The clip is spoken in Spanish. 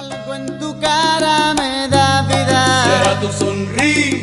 Algo en tu cara me da vida. Será tu sonrisa